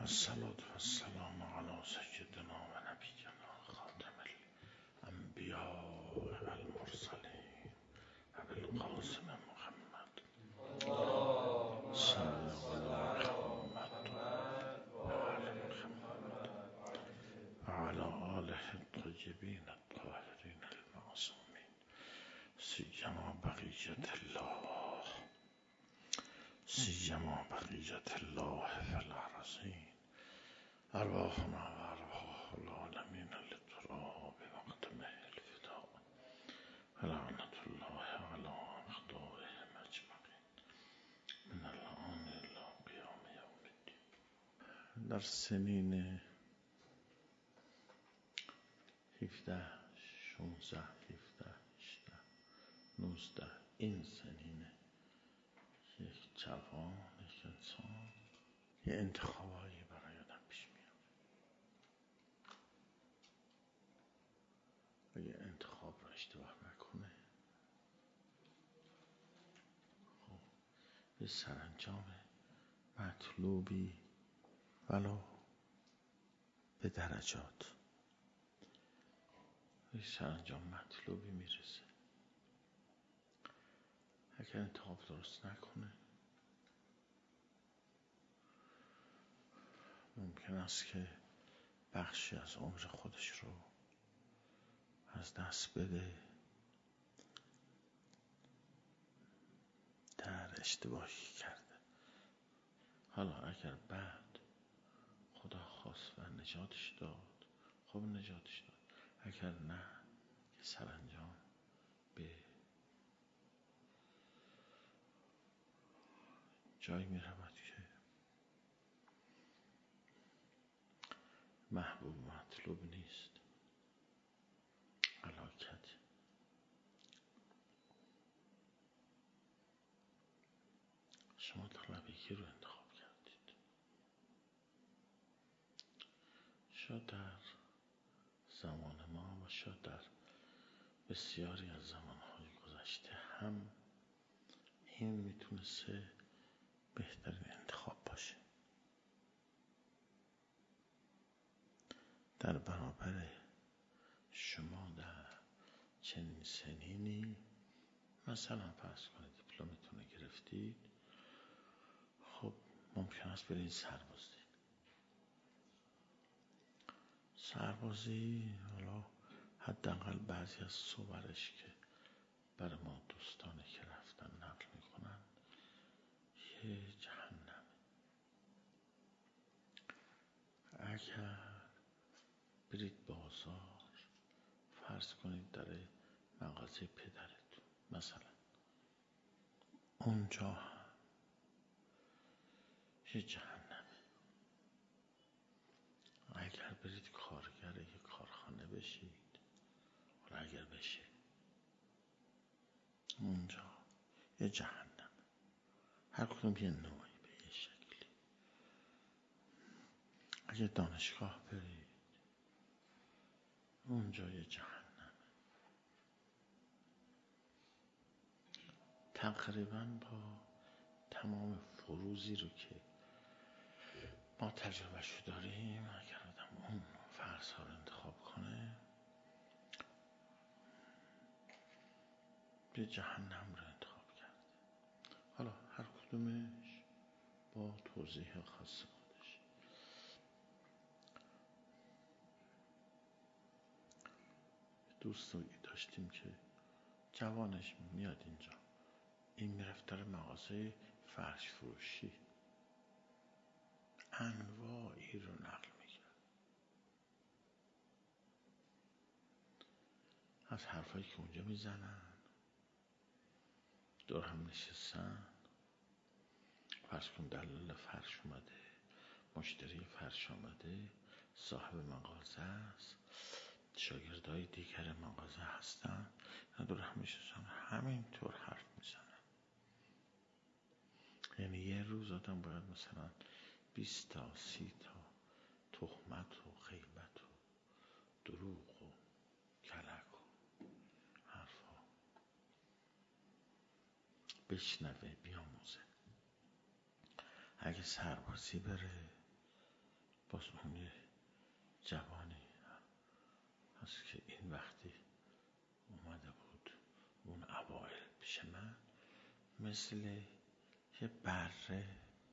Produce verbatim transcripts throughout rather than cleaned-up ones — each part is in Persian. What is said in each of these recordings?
الصلاة والسلام على سيدنا ونبينا خاتم الأنبياء والمرسلين أبي القاسم محمد صلى الله محمد وعلى محمد وعلى آله الطيبين الطاهرين المعصومين سيما بقية الله سيما بقية الله في الأرضين أرواحنا وأرواح العالمين للتراب بمقدمه الفداء ولعنة الله على أعدائهم أجمعين من الآن إلى قيام يوم الدين. در سنین هفده شانزده هفده هجده نوزده این سنین یک جوان یک انسان یه انتخابایی برای آدم پیش میاد و یه انتخاب رو اشتباه نکنه خب یه سرانجام مطلوبی ولو به درجات یه سرانجام مطلوبی میرسه. اگر انتخاب درست نکنه ممکن است که بخشی از عمر خودش رو از دست بده در اشتباهی کرده. حالا اگر بعد خدا خواست و نجاتش داد خب نجاتش داد، اگر نه که سرانجام به جایی می رود که محبوب مطلوب نیست، هلاکت. شما طلبگی رو انتخاب کردید، شاید در زمان ما و شاید در بسیاری از زمانهای گذشته هم این میتونسته بهترین انتخاب باشه. در برابر شما در چنین سنینی، مثلا فرض کنید دیپلمتون رو گرفتید، خب ممکن است برید سربازی. سربازی حالا حداقل بعضی از صورش که برای ما دوستانی که رفتن نقل میکنن یه جهنم. اگر برید بازار، فرض کنید در مغازه پدرتون مثلا، اونجا هم یه جهنمه. اگر برید کارگر یه کارخانه بشید، حالا اگر بشه، اونجا یه جهنمه. هر کدوم یه نوعی به یه شکلی. اگر دانشگاه برید، اونجا یه جهنمه. تقریبا با تمام فروزی رو که ما تجربه شو داریم، اگر آدم اون فرض ها رو انتخاب کنه، یه جهنم رو انتخاب کرده. حالا هر کدومش با توضیح خاص خودش. دوستی داشتیم که جوانش میاد اینجا، این میرفت در مغازه فرش فروشی، انواعی رو نقل میکرد از حرفایی که اونجا میزنن. دور هم نشستن، فرض کن دلال فرش اومده، مشتری فرش آمده، صاحب مغازه است، شاگردای دیگر مغازه هستن، دور هم نشستن همینطور حرف میزنن. یعنی یه روز آدم باید مثلا بیست تا سی تا تهمت و غیبت و دروغ و کلک و حرفا بشنوه بیاموزه. اگه سربازی بره، باز اون یه جوانی هست که این وقتی اومده بود اون اوائل پیش من، مثل یه بره،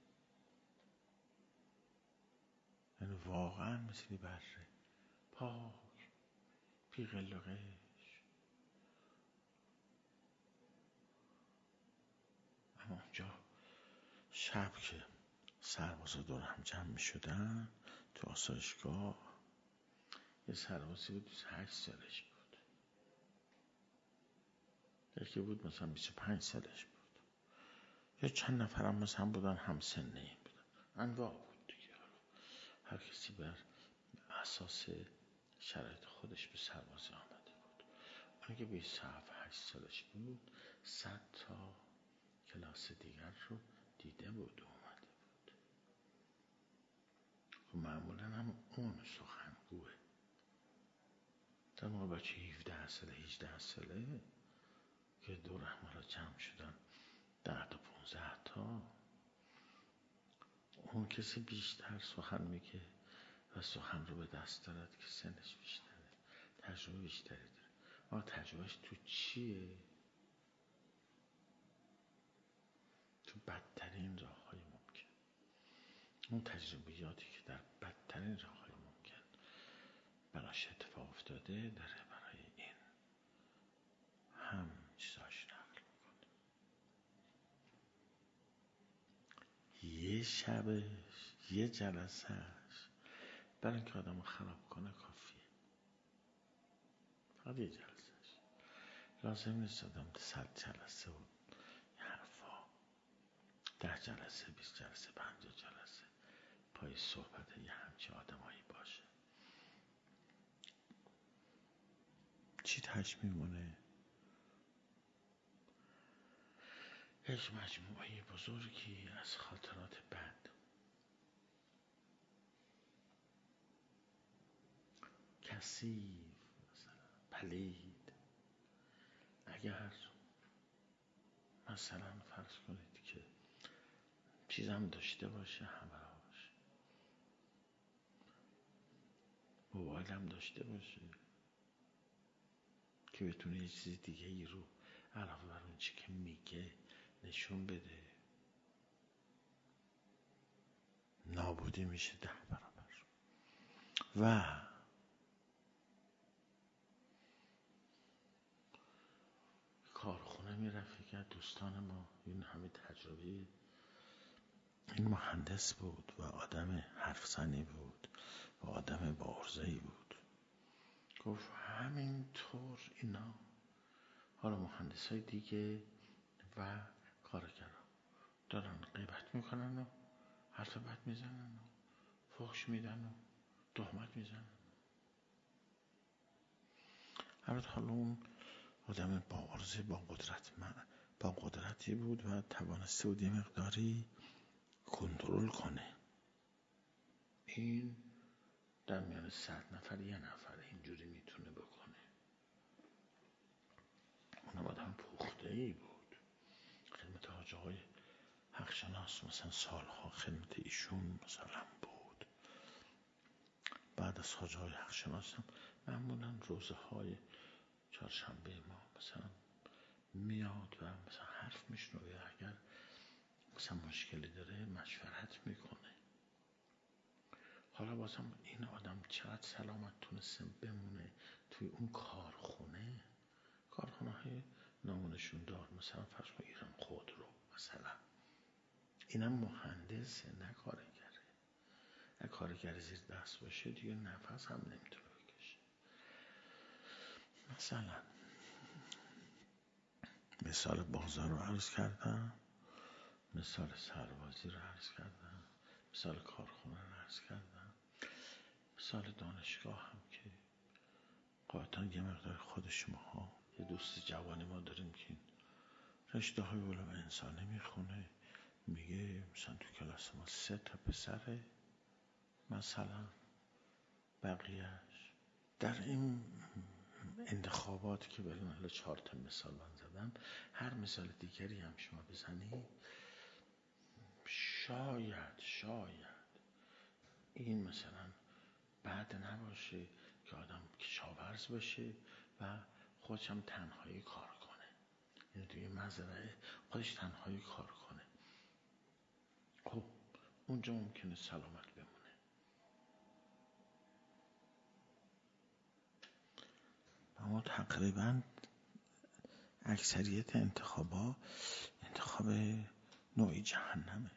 یعنی واقعا مثل یه بره پاک، بی غل و غش. اما اونجا شب که سربازا دور هم جمع می شدن تو آسایشگاه، یه سربازی بود بیست و هشت سالش بود، یکی بود مثلا بیست و پنج سالش بود، یا چند نفرم مثلا بودن هم سنه این بودن، انواع بود دیگه. هر کسی بر اساس شرایط خودش به سربازی آمده بود. اون که بیست و هشت سالش بود صد تا کلاس دیگر رو دیده بود و اومده بود. و معمولا هم اون سخنگوه. در موقع بچه هفده ساله هجده ساله که دور همه جمع شدن ده تا پونزده تا، اون کسی بیشتر سخن میگه و سخن رو به دست دارد که سنش بیشتره، تجربه بیشتری داره. اما تجربهش تو چیه؟ تو بدترین راه های ممکن. اون تجربیاتی که در بدترین راه های ممکن براش اتفاق افتاده داره برای این هم چیزاش نقل میکنه. یه شبش، یه جلسهش برای اینکه آدم خراب کنه کافیه. فقط یه جلسهش، لازم نیست آدم صد جلسه و حرفا، ده جلسه، بیست جلسه، پنجاه جلسه پای صحبت یه همچه آدمایی باشه. چی تش میمونه؟ یک مجموعه بزرگی از خاطرات بد، کثیف، مثلا پلید. اگر مثلا فرض کنید که چیزم داشته باشه همراهش، موبایلم داشته باشه که بتونه یه چیز دیگه ای رو علاوه بر اون چی که میگه نشون بده، نابودی میشه ده برابر. و کارخونه میرفت که دوستان ما، این همه تجربه، این مهندس بود و آدم حرف زنی بود و آدم با عرضه‌ای بود. گفت همینطور اینا، حالا مهندس های دیگه و کارگرها دارن غیبت میکنن و حرف بد میزنن و فحش میدن و تهمت میزنن. البته حالا اون آدم با عرضه، با قدرت، با قدرتی بود و توانسته بود یه مقداری کنترل کنه. این در میان صد نفر یه نفر اینجوری میتونه بکنه. اونم آدم پخته ای بود. خدمت حاج آقای حقشناس مثلا سالها خدمت ایشون مثلا بود. بعد از حاج آقای حقشناس هم معمولا روزه های چهارشنبه ما مثلا میاد و مثلا حرف میشنوه، اگر مثلا مشکلی داره مشورت میکنه. حالا بازم این آدم چقدر سلامت تونسته بمونه توی اون کارخونه، کارخونه های نامونشون دار، مثلا فرض کن ایران خودرو مثلا، اینم مهندسه نه کارگره. نه کارگر زیر دست باشه دیگه نفس هم نمیتونه بکشه. مثلا مثال بازار رو عرض کردم، مثال سربازی رو عرض کردم، مثال کارخونه رو عرض کردم، مثال دانشگاه هم که قاطعا یه مقدار خود شما ها، یه دوست جوانی ما داریم که رشته های علوم انسانی میخونه، میگه مثلا تو کلاس ما سه تا پسره، مثلا بقیهش. در این انتخابات که بالاخره چهار تا مثال من زدم، هر مثال دیگری هم شما بزنید، شاید شاید این مثلا بد نباشه که آدم کشاورز باشه و خودش هم تنهایی کار کنه، یعنی توی مزرعه خودش تنهایی کار کنه. خب اونجا ممکنه سلامت بمونه. اما تقریبا اکثریت انتخابا انتخاب نوعی جهنمه.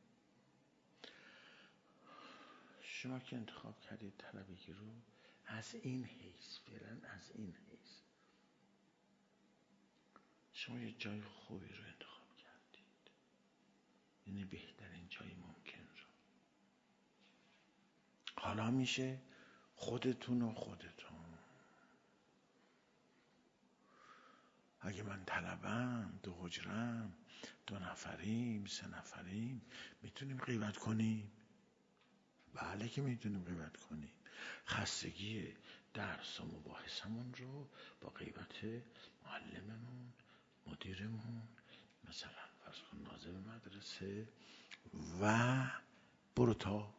شما که انتخاب کردید طلبگی رو از این حیث، فعلا از این حیث شما یه جای خوبی رو انتخاب کردید، یعنی بهترین جای ممکن رو. حالا میشه خودتون و خودتون، اگه من طلبم، دو حجرم، دو نفریم، سه نفریم، میتونیم غیبت کنیم؟ بله که میتونیم غیبت کنیم. خستگی درس و مباحثمون رو با غیبت معلممون، مدیرمون، مثلا فرض کن ناظم مدرسه و بروتا،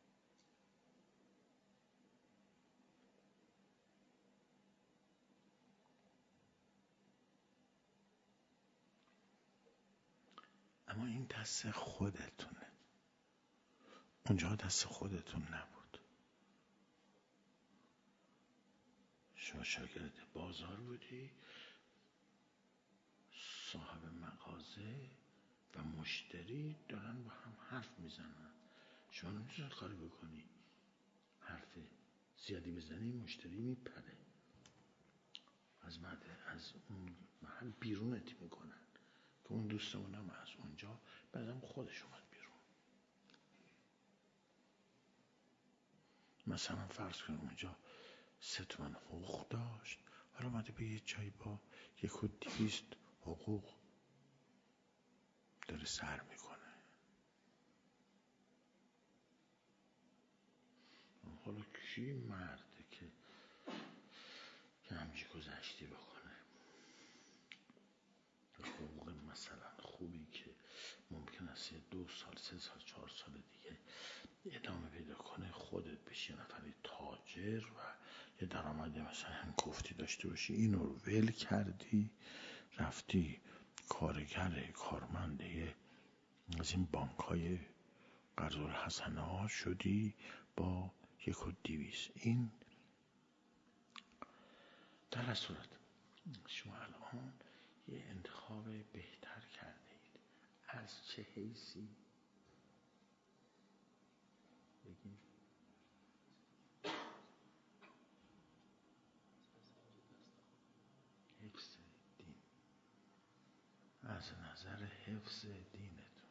اما این دست خودتونه، اونجا دست خودتون نبود. شما شاگرد بازار بودی، صاحب مغازه و مشتری دارن با هم حرف میزنن، شما نمیتونید کاری بکنی، حرف زیادی بزنی مشتری میپره، از مده از اون محل بیرونت میکنن. که اون دوستمون هم از اونجا بعدم خودش اومد بیرون. مثلا فرض کنیم اونجا سه تومن حقوق داشت، حالا اومده به یه جایی با یک و دویست حقوق داره سر میکنه. حالا کی مرده که که همچی گذشتی بکنه؟ حقوق مثلا خوبی که ممکن است یه دو سال، سه سال، چهار سال دیگه ادامه پیدا کنه، خودت بشی یه نفری تاجر و یه درآمد مثلا هنگفتی داشته باشی، اینو رو ول کردی رفتی کارگر کارمنده از این بانک های قرض الحسنه ها شدی با یک و دیویس. این در صورت شما الان یه انتخاب بهتر کرده اید. از چه حیثی؟ بگیم حفظ دین. از نظر حفظ دینتون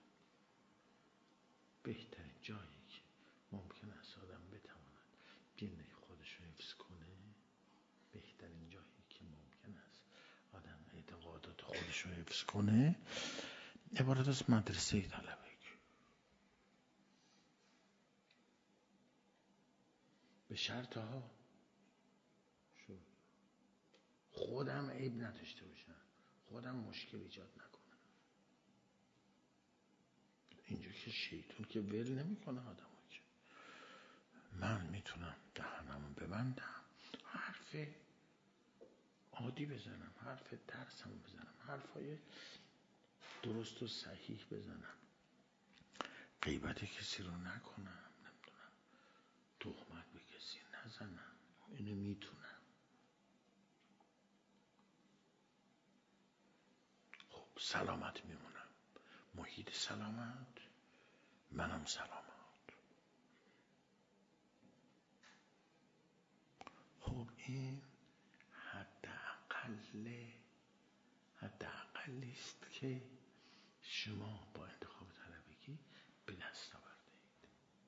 بهترین جایی که ممکن است آدم بتواند دین خودش رو حفظ کنه، بهترین جایی که ممکن است آدم اعتقادات خودش رو حفظ کنه عبارت از مدرسه طلبگی. به شرط ها شو خودم عیب نداشته باشم، خودم مشکل ایجاد نکنم. اینجا که شیطان که ول نمیکنه آدمو، که من میتونم دهنمو ببندم، حرف عادی بزنم، حرف درسمو بزنم، حرفای درست و صحیح بزنم، غیبت کسی رو نکنم، نمیدونم تهمت به کسی نزنم، اینو میتونم. خب سلامت میمونم، محیط سلامت، منم سلامت. خب این حداقل حداقلی است که شما با انتخاب طلبگی به دست آورده اید.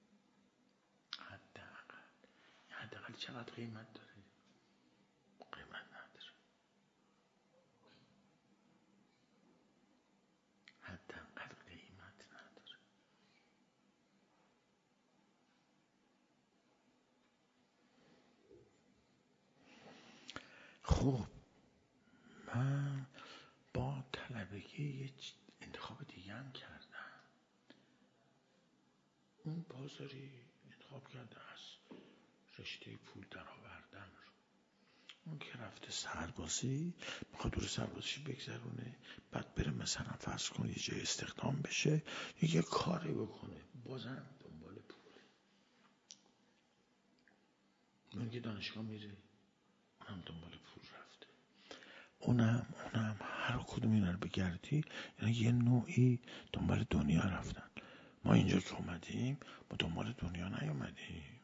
حداقل حداقل چقدر قیمت داره؟ قیمت نداره. حداقل قیمت نداره. خب من با طلبگی یه انتخاب دیگه هم کردم. اون بازاری انتخاب انتخاب کرده از رشته پول در آوردن. اون که رفته سربازی میخواد دور سربازیش بگذرونه، بعد بره مثلا فرض کن یه جای استخدام بشه، یه کاری بکنه، بازم دنبال پوله. اون که دانشگاه میره اونم دنبال پول رفته، اونم اونم هر کدوم اینا رو بگردی یعنی یه نوعی دنبال دنیا رفتن. ما اینجا که اومدیم ما دنبال دنیا نیومدیم،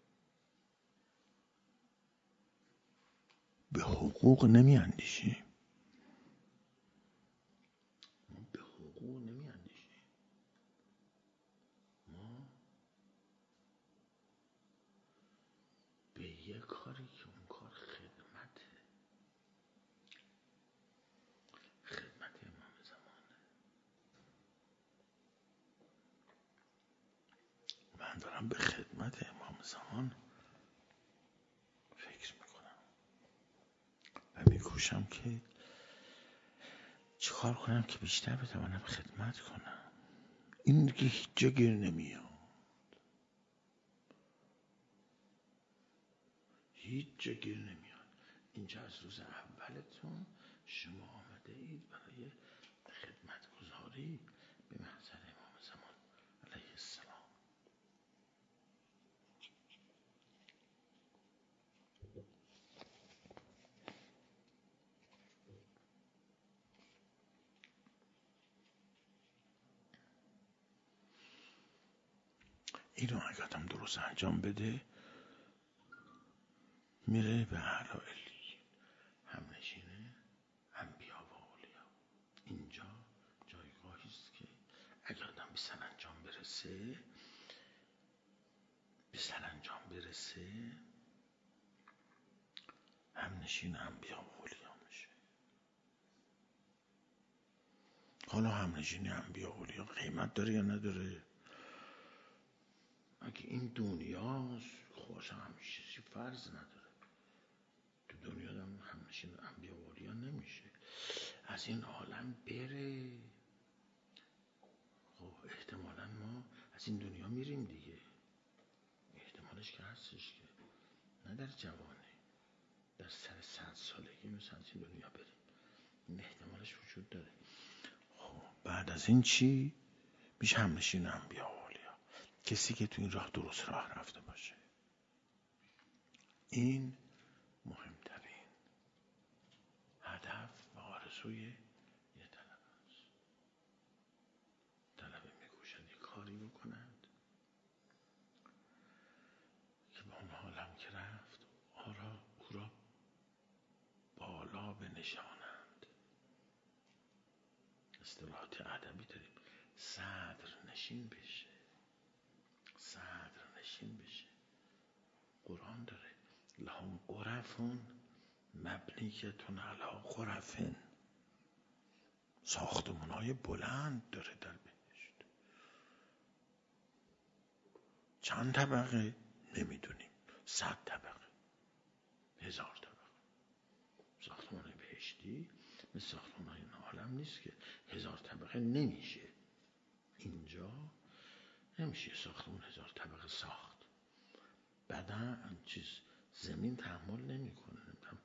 به حقوق نمی اندیشیم، ما به حقوق نمی اندیشیم، ما به یه کاری که اون کار خدمته، خدمت امام زمانه. من دارم به خدمت امام زمان فکر میکنم و میکوشم که چه کار کنم که بیشتر بتوانم خدمت کنم. این دیگه هیچ جا گیر نمیاد، هیچ جا گیر نمیاد. اینجا از روز اولتون شما آمده اید برای خدمت گذاری به محضر امام زمان علیه السلام. اینو اگه آدم درست انجام بده میره به اعلی علیین، همنشینه انبیا و اولیا. اینجا جایگاهی است که اگه آدم به سرانجام برسه به سرانجام برسه همنشین انبیا و اولیا میشه. حالا همنشین انبیا و اولیا قیمت داره یا نداره؟ اگه این دنیاست خوش همیشه چیزی فرض نداره، تو دنیا هم همنشین انبیا و اولیا نمیشه. از این عالم بره خب احتمالا ما از این دنیا میریم دیگه، احتمالش که هستش که نه در جوانی در سر صد سالگی مثلا از این دنیا بریم، این احتمالش وجود داره. خب بعد از این چی؟ میشه همنشین انبیا و اولیا، کسی که تو این راه درست راه رفته باشه. این مهمترین هدف و آرزوی یه طلب است. طلبه میکوشد یه کاری بکنند که به اون عالم که رفت آرا او را بالا بنشانند. اصطلاحات ادبی داریم، صدر نشین بشه، صدر نشین بشه. قرآن داره لهم غرفون مبنیتون علی غرفن، ساختمان‌های بلند داره در بهشت. چند طبقه نمیدونیم، صد طبقه، هزار طبقه. ساختمان بهشتی مثل ساختمان این عالم نیست که هزار طبقه نمیشه. اینجا نمیشه ساختمان هزار طبقه ساخت، بعدا چیز زمین تحمل نمیکنه،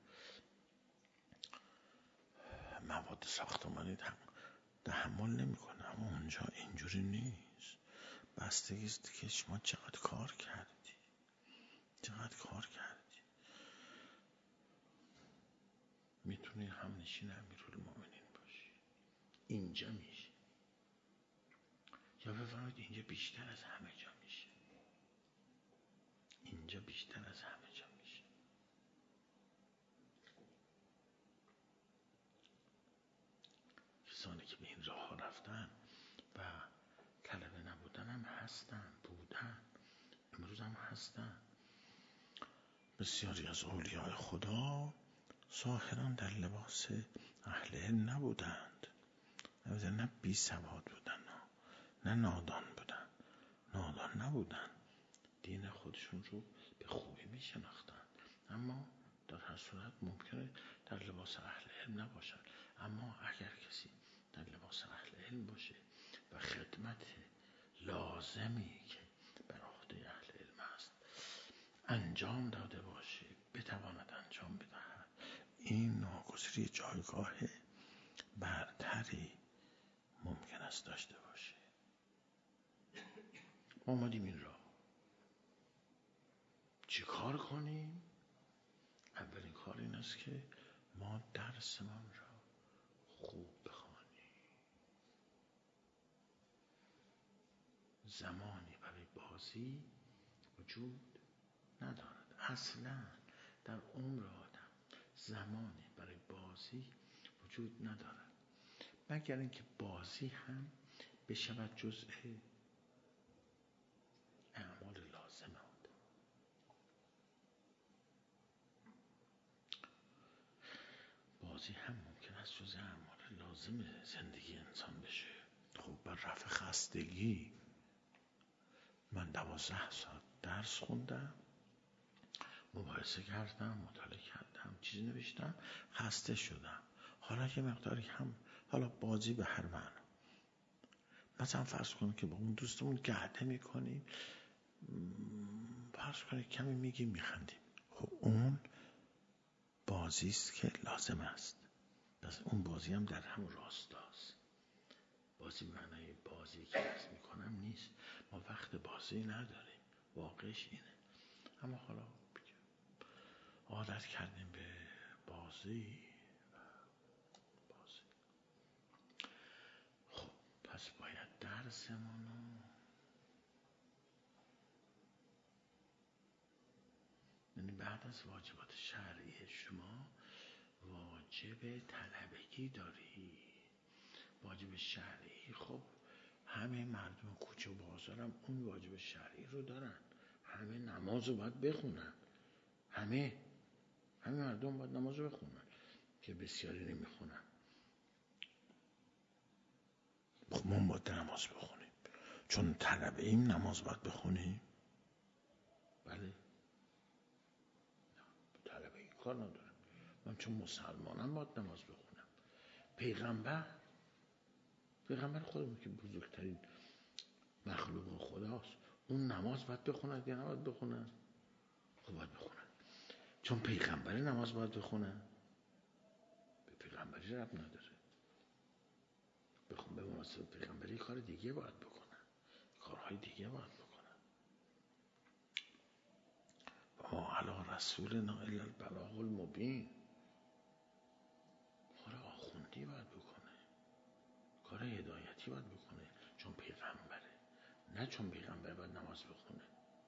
مواد ساختمانی تحمل نمیکنه. اما اونجا اینجوری نیست، بستگی است که شما چقدر کار کردی، چقدر کار کردی. میتونی همنشین امیرالمومنین باشی، اینجا میشه، یا بفرمایید اینجا بیشتر از همه جا میشه، اینجا بیشتر از همه جا میشه. کسانی که به این راه ها رفتن و طلبه نبودن هم هستن، بودن، امروز هم هستن. بسیاری از اولیاء خدا ظاهراً در لباس اهل علم نبودند، نه بی سواد بودن، نه نادان بودن، نادان نبودن، دین خودشون رو به خوبی می شناختن، اما در هر صورت ممکنه در لباس اهل علم نباشن. اما اگر کسی در لباس اهل علم باشه و خدمت لازمی که بر عهده اهل علم هست انجام داده باشه بتواند انجام بدهد. این ناگزیری جایگاه برتری ممکن است داشته باشه. ما اومدیم این را چی کار کنیم؟ اولین کار این است که ما درسمان را خوب بخوانیم. زمانی برای بازی وجود ندارد. اصلا در عمر آدم زمانی برای بازی وجود ندارد، مگر اینکه بازی هم بشود جزء اعمال لازم آدم. بازی هم ممکن است جزء اعمال لازم زندگی انسان بشه. خب بر رفع خستگی من دوازده ساعت درس خوندم، مباحثه کردم، مطالعه کردم، چیزی نوشتم، خسته شدم. حالا یه مقداری هم حالا بازی به هر معنا، مثلا فرض کنیم که با اون دوستمون گهده میکنیم، فرض کنیم کمی میگیم میخندیم، خب اون بازی است که لازم است. پس اون بازی هم در همون راستاست. بازی معنای بازی که عرض میکنم نیست. ما وقت بازی نداریم، واقعش اینه. اما حالا عادت کردیم به بازی بازی. خب پس باید درسمونو یعنی بعد از واجبات شرعی شما واجب طلبگی داری. واجب شرعی خب همه مردم کوچه و بازارم اون واجب شرعی رو دارن. همه نماز رو باید بخونن. همه همه مردم باید نماز رو بخونن که بسیاری نمیخونن. خب ما باید نماز بخونیم چون طلبه ایم، نماز باید بخونیم. بله طلبه این کار ندارم. من چون مسلمانم باید نماز بخونم. پیغمبر پیغمبر خودمون که بزرگترین مخلوق خداست، اون نماز باید بخونن یا نباید بخونن؟ خب باید بخونن. چون پیغمبر نماز باید بخونن. به پیغمبری ربط نداره. بخون به مناسبت پیغمبری کار دیگه باید بکنن، کارهای دیگه باید بکنن. و ما علی رسولنا الا البلاغ المبین. کار آخوندی باید بکنه، کار هدایتی باید بکنه چون پیغمبره، نه چون پیغمبر باید نماز بخونه.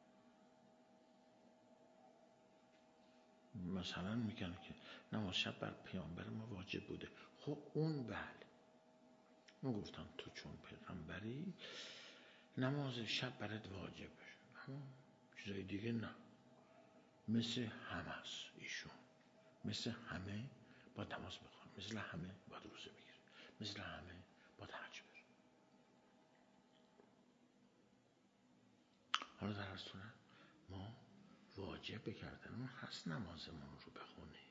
مثلا میگن که نماز شب بر پیامبر ما واجب بوده. خب اون بله، اون گفتن تو چون پیغمبری نماز شب برات واجب بشه، اما چیزای دیگه نه. مثل همه است ایشون، مثل همه باید نماز بخونه، مثل همه باید روزه بگیره، مثل همه باید حج بره. حالا در هر صورت ما واجب بکردنمون هست نمازمون رو بخونیم.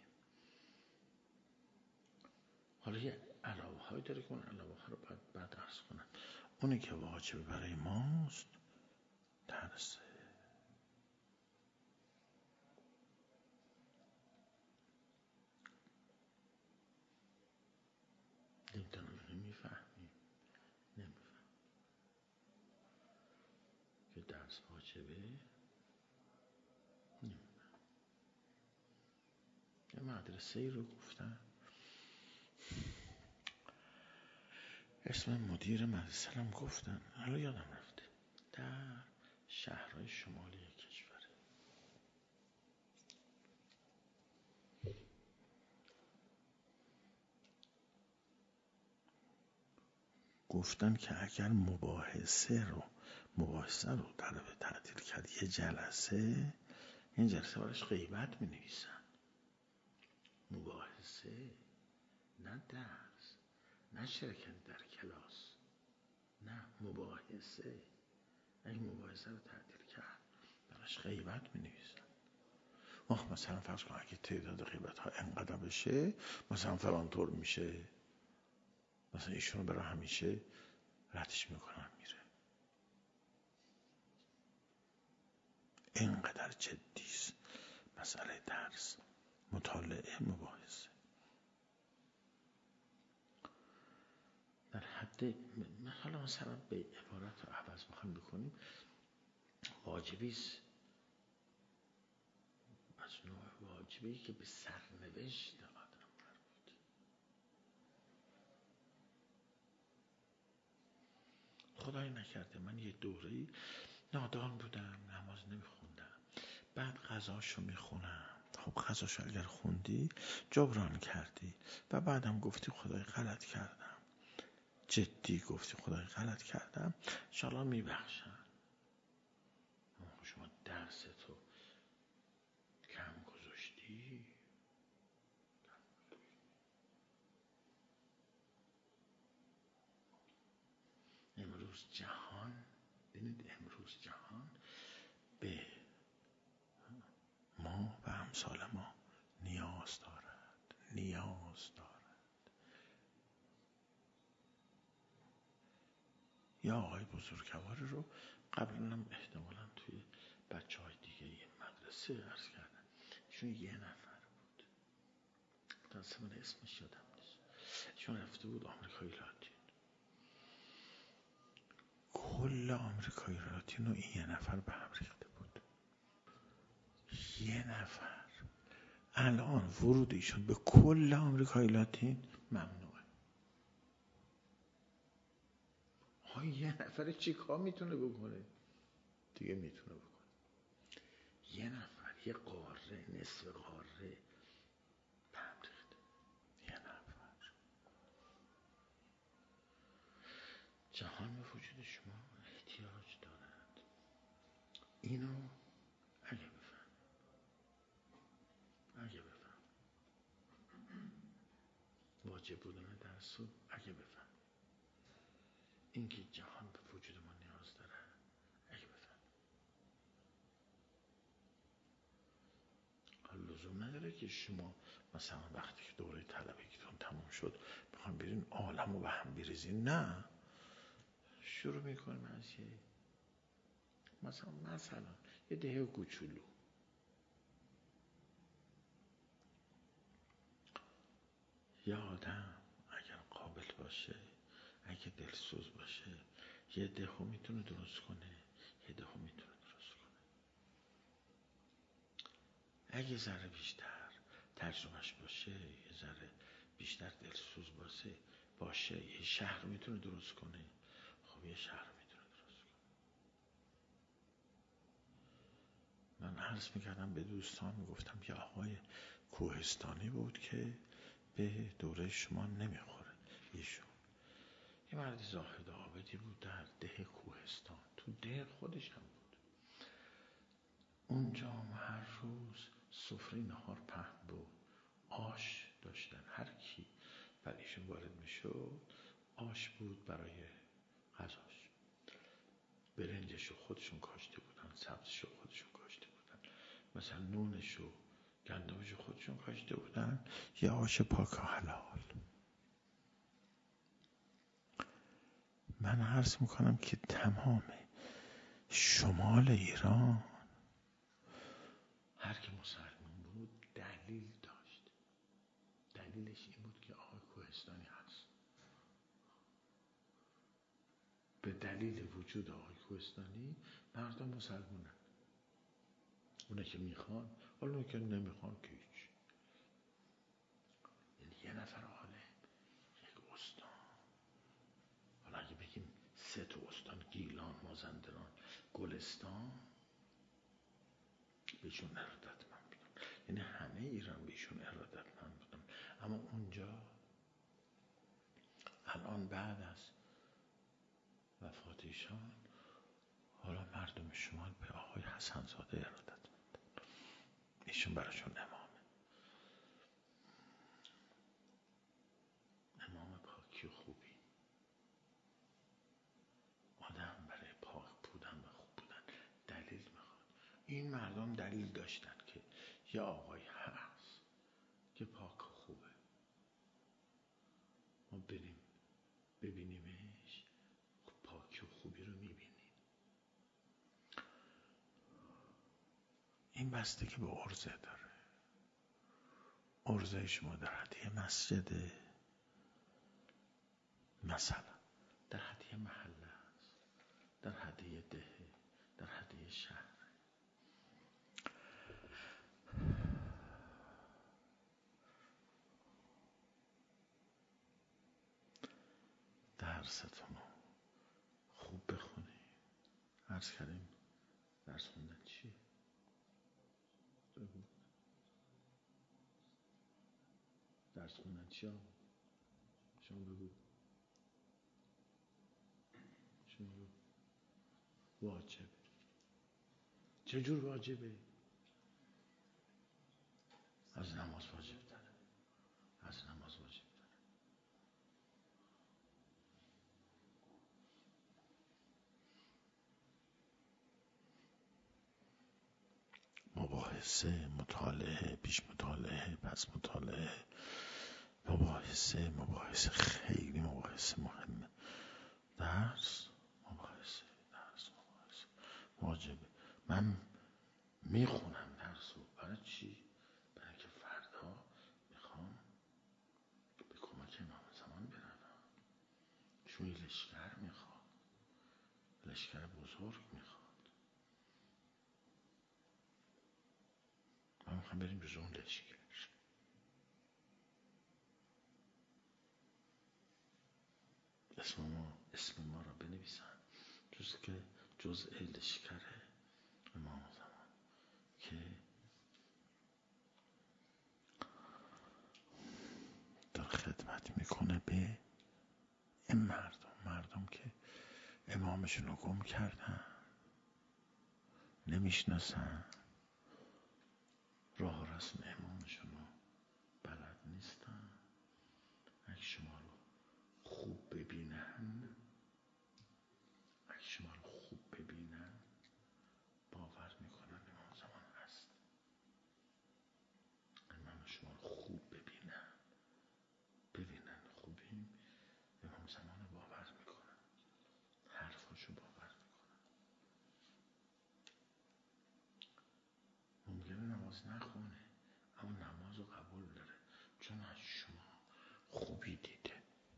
حالا یه علاوه های داره که اون علاوه ها رو باید بعد عرض کنم. اونی که واجب برای ماست درسه. نمیتونم نمیفهمیم نمیفهم که درس واجبه. نمیفهم. یه مدرسه ای رو گفتن، اسم مدیر مدرسه هم گفتن، حالا یادم رفته، در شهرهای شمالی کشوره. گفتن که اگر مباحثه رو مباحثه رو طلب تعطیل کرد یه جلسه، این جلسه براش غیبت می نویسن. مباحثه نه درس، نه شرکت در کلاس، نه مباحثه. اگه مباحثه رو تعطیل کرد براش غیبت می نویسن. وقت مثلا فرض کن اگه تعداد غیبت ها انقدر بشه مثلا فلان طور میشه، مثلا ایشونو برای همیشه ردش میکنن میره. اینقدر جدیست مسئله درس، مطالعه، مباحثه. در حد حالا مثلا به عبارت رو عوض بخوایم بکنیم، واجبیست از نوع واجبی که به سرنوشت آدم مربوطه. خدای نکرده من یه دوره‌ای نادان بودم، نماز نمیخوندم، بعد غذاشو میخونم. خب غذاشو اگر خوندی جبران کردی و بعدم گفتی خدای غلط کردم، جدی گفتی خدای غلط کردم، انشالله میبخشم. شما درس تو کم گذاشتی. امروز جهان، ببینید امروز جهان به ما و امثال ما نیاز دارد، نیاز دارد. یا آقای بزرگواری رو قبلا هم احتمالا توی بچه های دیگه یه مدرسه عرض کردن، ایشون یه نفر بود، متاسفانه اسمش یادم نیست، ایشون رفته بود آمریکای لاتین، کل آمریکای لاتین رو این یه نفر به هم ریخته بود. یه نفر. الان ورود ایشون به کل آمریکای لاتین ممنوعه. ها یه نفر چی کار میتونه بکنه؟ دیگه میتونه بکنه. یه نفر، یه قاره، نصف قاره به هم ریخته. یه نفر. جهان به وجود شما احتیاج دارد. اینو اگه بفهم اگه بفهم واجب بودن درس رو اگه بفهم، اینکه جهان به وجود ما نیاز داره اگه بفهم، لزوم نداره که شما مثلا وقتی که دوره طلبگیتون تموم شد میخوام برین عالم رو به هم بریزین. نه، شروع میکنیم از یه مثلا مثلا یه دهه کوچولو، یه آدم اگر قابل باشه، اگه دلسوز باشه، یه دهو میتونه درست کنه، یه دهو میتونه درست کنه. اگه ذره بیشتر تجربهش باشه، یه ذره بیشتر دلسوز باشه باشه یه شهر میتونه درست کنه. خب یه شهر میتونه درست کنه. من عرض میکردم به دوستان، میگفتم یه آقای کوهستانی بود که به دوره شما نمیخوره. ایشون یه مرد زاهد عابدی بود در ده کوهستان، تو ده خودش هم بود. اونجا هر روز سفره نهار پهن بود، آش داشتن، هر کی بر ایشون وارد میشد آش بود برای غذاش. برنجشو خودشون کاشته بودن، سبزشو خودشون کاشته بودن، مثلا نونشو گندمشو خودشون کاشته بودن، یه آش پاک و حلال. من عرض میکنم که تمام شمال ایران هر که مسلمان بود دلیل داشت. دلیلش این بود که آقای کوهستانی هست. به دلیل وجود آقای کوهستانی مردم مسلمانن. اونه که میخوان، حالا اونه که نمیخوان که هیچ. یعنی یه نفر عالم، یک استان، حالا اگه بگیم سه تا استان، گیلان، مازندران، گلستان، بهشون ارادتمند بودن. یعنی همه ایران بهشون ارادتمند بودن. اما اونجا الان بعد از وفات ایشان، حالا مردم شمال به آقای حسن زاده ارادتمند. ایشون براشون امامه، امام پاکی و خوبی. آدم برای پاک بودن و خوب بودن دلیل میخواد. این مردم دلیل داشتن که یه آقای هست که پاک و خوبه، ما بریم ببینیمش، پاکی و خوبی رو میبینیم. این بستگی به عرضه داره. عرضه شما در حدیه مسجده، مثلا در حدیه محله است، در حدیه دهه، در حدیه شهر. درستون رو خوب بخونی. عرض کردیم درس خوندن چیه؟ بگو درس خوندن چیه؟ شما بگو. شما بگو. واجبه. چجور واجبه؟ از نماز واجب داره. از نماز واجب داره. مباحثه، مطالعه، پیش مطالعه، پس مطالعه، مباحثه، مباحثه خیلی مباحثه مهمه. درس، مباحثه، درس، مباحثه واجبه. من میخونم درس رو برای چی؟ برای که فردا میخوام به کمک امام زمان بروم. چون لشکر میخواد، لشکر بزرگ میخواد. ما میخوام بریم جز اون لشکر. اسم ما اسم ما را بنویسن جز که جزء لشکر امام زمان که در خدمت میکنه به این مردم مردم که امامشون رو گم کردن، نمیشناسن، راه و رسم امامشون رو بلد نیستن. اگه شما رو خوب ببینن اگه شما رو خوب ببینن باور میکنن امام زمان هست. امام شما رو خوب ببینن ببینن خوبیم، امام زمان رو باور میکنن، حرفاشو باور میکنن. ممکنه نماز نخونه اما نماز رو قبول داره چون از شما خوبی دیده.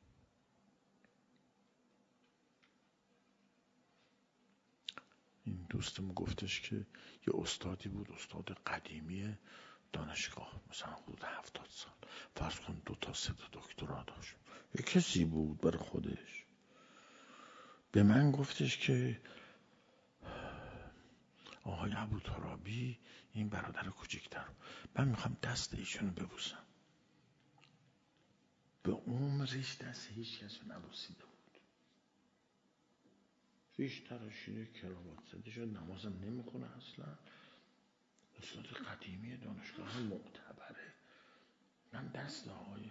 این دوستم گفتش که یه استادی بود، استاد قدیمی دانشگاه، مثلا حدود هفتاد سال، فرض کن دو تا سه تا دکترا داشت. یه کسی بود برای خودش. به من گفتش که آقای ابوترابی این برادر کوچیکتر، من میخوام دست ایشونو ببوسم. به عمرش دست هیچ کس رو نبوسیده بود. ریش تراشیده، کراوات زده شد، نمازم نمیخونه اصلا. استاد قدیمی دانشگاه معتبره. من دست آقای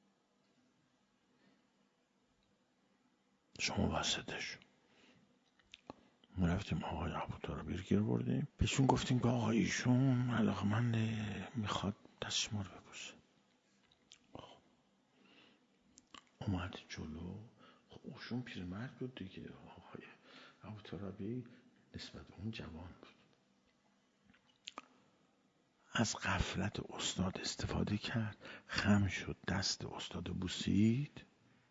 شما وسطش. ما رفتیم آقای ابوترابی رو گیر بردیم، بهشون گفتیم که آقای ایشون علاقمنده، میخواد دست شما رو ببوسه. اومد جلو. خب اوشون پیرمرد بود دیگه. آقای ابوترابی نسبت به اون جوان بود. از غفلت استاد استفاده کرد، خم شد، دست استاد بوسید.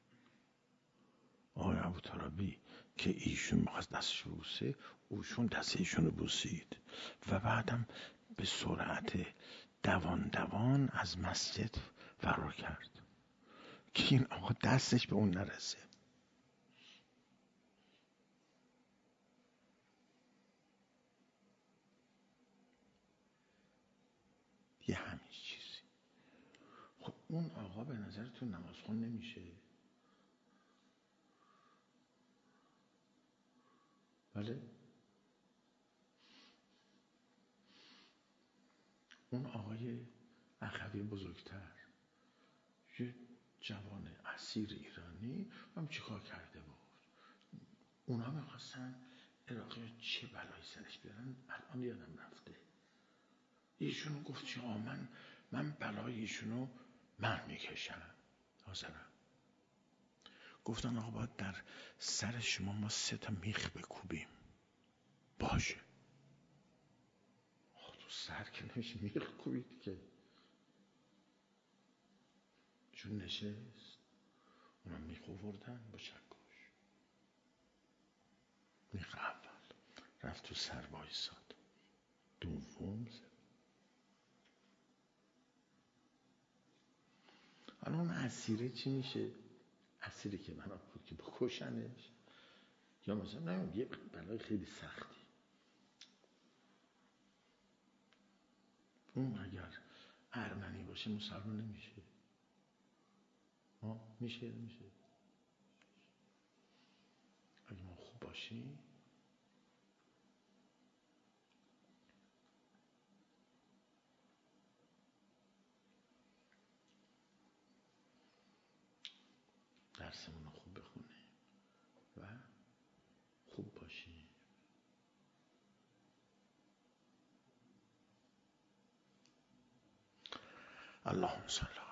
آقای ابوترابی که ایشون میخواست دستش رو بوسه، اوشون دست ایشون رو بوسید و بعدم به سرعت دوان دوان از مسجد فرار کرد که این آقا دستش به اون نرسه. یه همین چیزی. خب اون آقا به نظرتون نمازخوان نمیشه؟ بله؟ اون آقای اخوی بزرگتر، یه جوان اسیر ایرانی، هم چیکار کرده بود؟ اونا میخواستن عراقی چه بلایی سرش بیارن، الان یادم رفته. ایشونو گفت چه من من بلای ایشونو من میکشم، حاضرم. گفتن آقا باید در سر شما ما سه تا میخ بکوبیم. باشه. تو سر که نمیشه میخکوبید که. چون نشست اونم میخوردن با چکش. میخ اول رفت تو سر وایساد، دوم زد. حالا اون اسیره چی میشه؟ اسیری که من بود که بکشنش، یا مثلا نه یه بلای خیلی سختی. اون اگر ارمنی باشه مسلمان نمیشه. ها میشه میشه. اگه ما خوب باشیم درسمون رو خوب بخونیم و خوب باشیم. اللهم صل